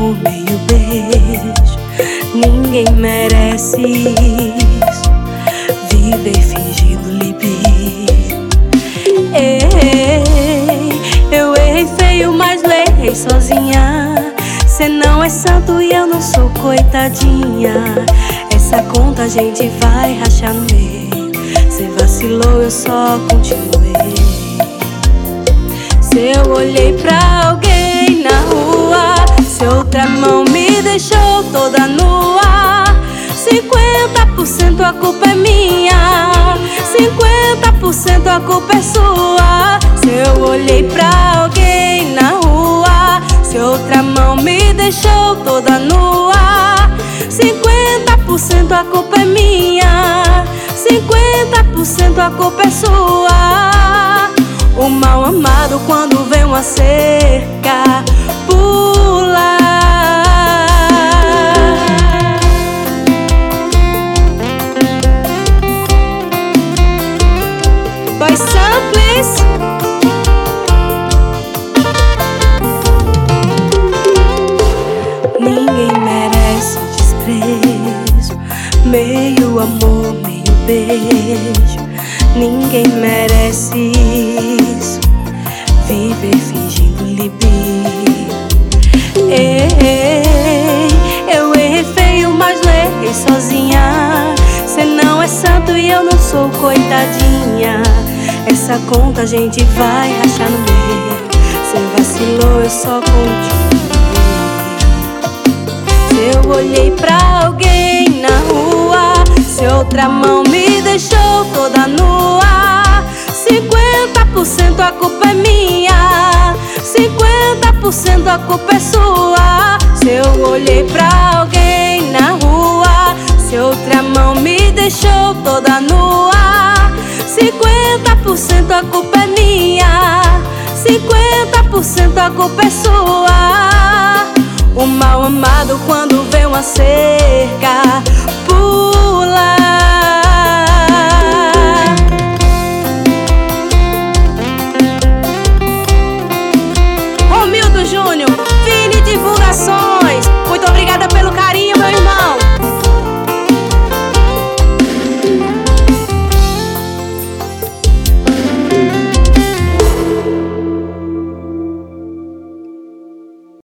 amor, meio beijo. Ninguém merece isso, viver fingindo libido. Eu errei feio, mas eu errei sozinha. Cê não é santo e eu não sou coitadinha. Essa conta a gente vai rachar no meio. Cê vacilou, eu só continuei. Se eu olhei pra alguém na rua, se outra mão me deixou toda nua, 50% a culpa é minha, 50% a culpa é sua. Se eu olhei pra alguém na rua, se outra mão me deixou toda nua, 50% a culpa é minha, 50% a culpa é sua. O mal amado, quando vem uma cerca, pula. Dois samples. Ninguém merece desprezo, meio amor, meio beijo. Ninguém merece isso, viver fingindo libido. Eu errei feio, mas eu errei sozinha. Cê não é santo e eu não sou coitadinha. Essa conta a gente vai rachar no meio. Cê vacilou, eu só continuei. Se eu olhei pra alguém na rua, se outra mão me deixou toda nua, 50% a culpa é minha, 50% a culpa é sua. Se eu olhei pra alguém na rua, se outra mão me deixou toda nua, 50% a culpa é minha, 50% a culpa é sua. O mal amado, quando vem uma cerca, pula.